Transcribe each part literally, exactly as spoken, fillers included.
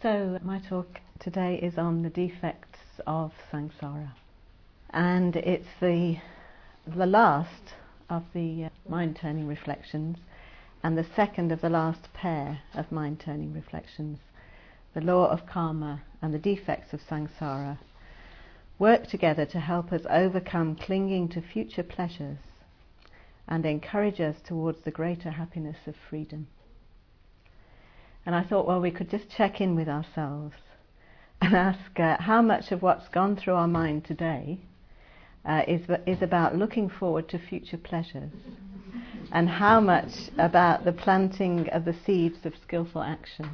So my talk today is on the defects of samsara, and it's the the last of the uh, mind-turning reflections, and the second of the last pair of mind-turning reflections. The law of karma and the defects of samsara work together to help us overcome clinging to future pleasures and encourage us towards the greater happiness of freedom. And I thought, well, we could just check in with ourselves and ask uh, how much of what's gone through our mind today uh, is, is about looking forward to future pleasures, and how much about the planting of the seeds of skillful action.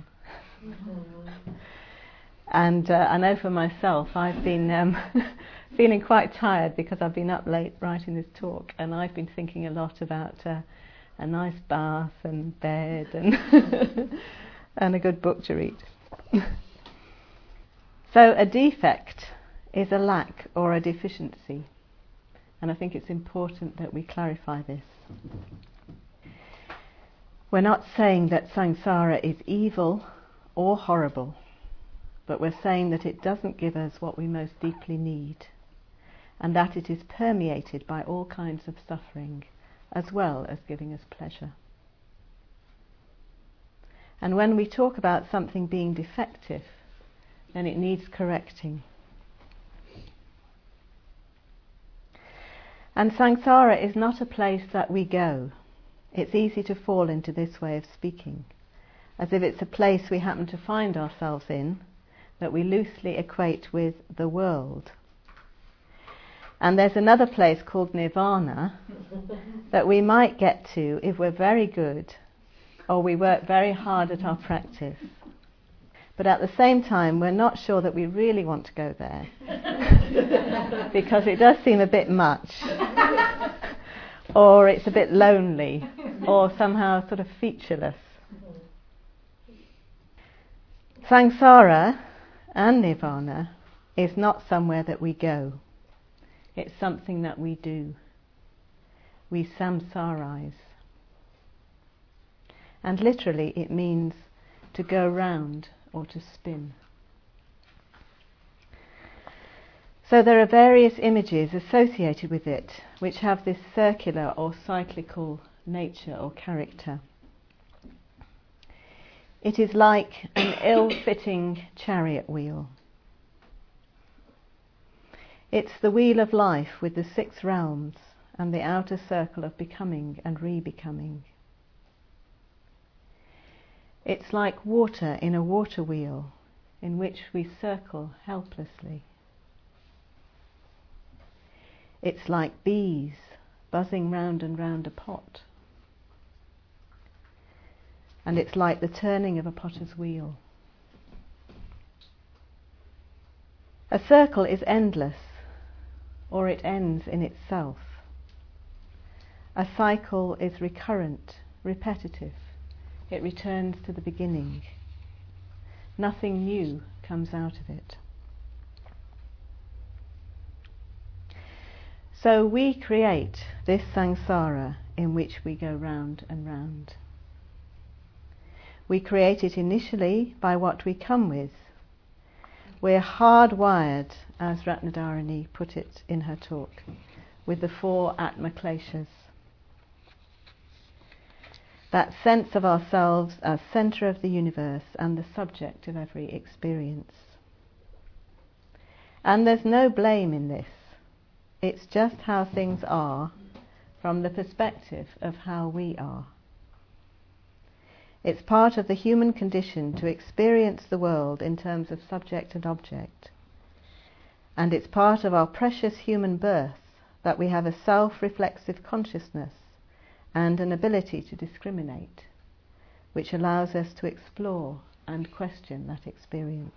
And uh, I know for myself, I've been um, feeling quite tired because I've been up late writing this talk, and I've been thinking a lot about uh, a nice bath and bed and and a good book to read. So a defect is a lack or a deficiency, and I think it's important that we clarify this. We're not saying that samsara is evil or horrible, but we're saying that it doesn't give us what we most deeply need, and that it is permeated by all kinds of suffering, as well as giving us pleasure. And when we talk about something being defective, then it needs correcting. And samsara is not a place that we go. It's easy to fall into this way of speaking, as if it's a place we happen to find ourselves in, that we loosely equate with the world. And there's another place called nirvana that we might get to if we're very good or we work very hard at our practice. But at the same time, we're not sure that we really want to go there because it does seem a bit much, or it's a bit lonely, or somehow sort of featureless. Samsara and nirvana is not somewhere that we go. It's something that we do. We samsarize. And literally it means to go round or to spin. So there are various images associated with it which have this circular or cyclical nature or character. It is like an ill-fitting chariot wheel. It's the wheel of life with the six realms and the outer circle of becoming and re-becoming. It's like water in a water wheel in which we circle helplessly. It's like bees buzzing round and round a pot. And it's like the turning of a potter's wheel. A circle is endless, or it ends in itself. A cycle is recurrent, repetitive. It returns to the beginning. Nothing new comes out of it. So we create this samsara in which we go round and round. We create it initially by what we come with. We're hardwired, as Ratnadharani put it in her talk, with the four Atma Kleshas. That sense of ourselves as centre of the universe and the subject of every experience. And there's no blame in this. It's just how things are from the perspective of how we are. It's part of the human condition to experience the world in terms of subject and object. And it's part of our precious human birth that we have a self-reflexive consciousness and an ability to discriminate, which allows us to explore and question that experience.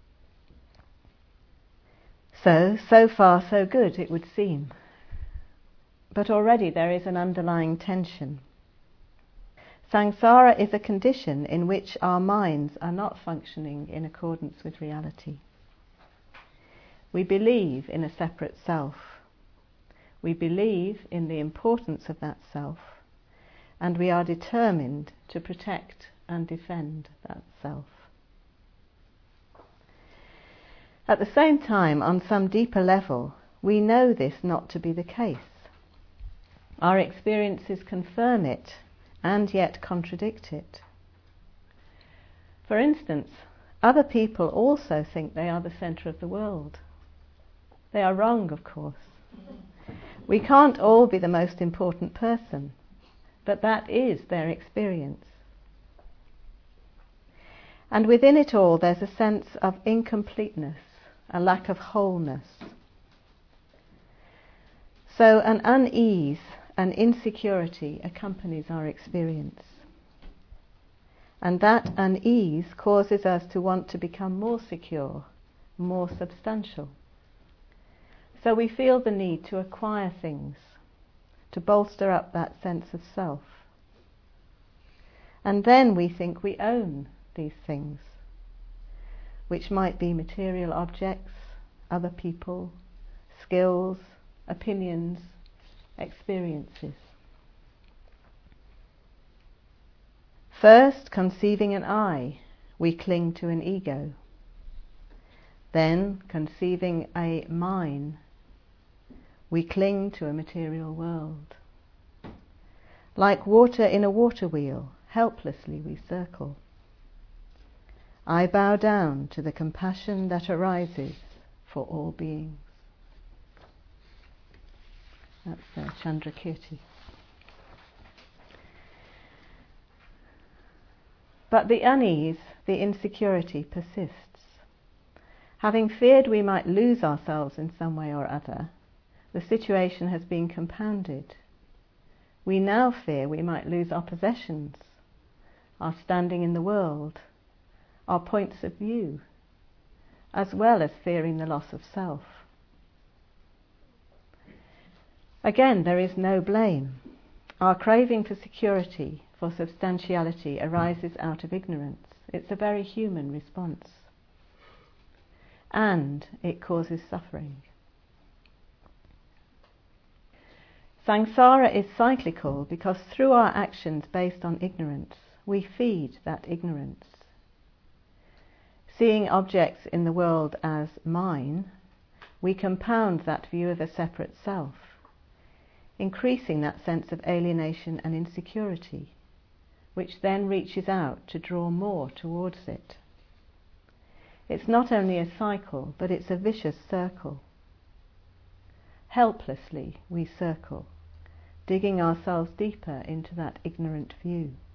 So, so far so good, it would seem. But already there is an underlying tension. Samsara is a condition in which our minds are not functioning in accordance with reality. We believe in a separate self. We believe in the importance of that self, and we are determined to protect and defend that self. At the same time, on some deeper level, we know this not to be the case. Our experiences confirm it and yet contradict it. For instance, other people also think they are the centre of the world. They are wrong, of course. We can't all be the most important person, but that is their experience. And within it all there's a sense of incompleteness, a lack of wholeness. So an unease, an insecurity accompanies our experience. And that unease causes us to want to become more secure, more substantial. So we feel the need to acquire things, to bolster up that sense of self. And then we think we own these things, which might be material objects, other people, skills, opinions, experiences. First, conceiving an I, we cling to an ego. Then, conceiving a mine, we cling to a material world. Like water in a water wheel, helplessly we circle. I bow down to the compassion that arises for all beings. That's uh, Chandrakirti. But the unease, the insecurity persists. Having feared we might lose ourselves in some way or other, the situation has been compounded. We now fear we might lose our possessions, our standing in the world, our points of view, as well as fearing the loss of self. Again, there is no blame. Our craving for security, for substantiality, arises out of ignorance. It's a very human response. And it causes suffering. Samsara is cyclical because through our actions based on ignorance, we feed that ignorance. Seeing objects in the world as mine, we compound that view of a separate self, increasing that sense of alienation and insecurity, which then reaches out to draw more towards it. It's not only a cycle, but it's a vicious circle. Helplessly we circle, digging ourselves deeper into that ignorant view.